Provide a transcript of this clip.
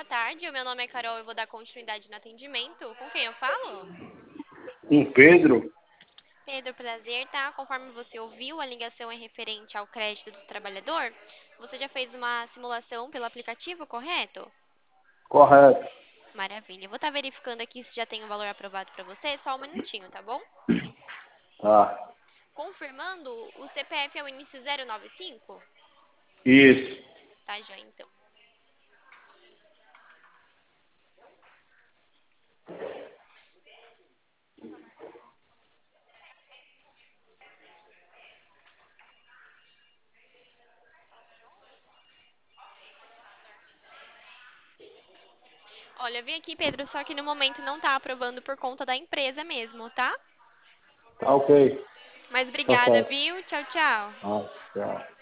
tarde. O meu nome é Carol, eu vou dar continuidade no atendimento. Com quem eu falo? Com Pedro? Pedro, prazer, tá? Conforme você ouviu, a ligação é referente ao crédito do trabalhador. Você já fez uma simulação pelo aplicativo, correto? Correto. Maravilha. Eu vou estar verificando aqui se já tem o valor aprovado para você. Só um minutinho, tá bom? Tá. Confirmando, o CPF é o início 095? Isso. Tá, já então. Olha, eu vi aqui, Pedro, só que no momento não tá aprovando por conta da empresa mesmo, tá? Tá ok. Mas Tá obrigada, certo. viu? Tchau, tchau. Ah, tchau.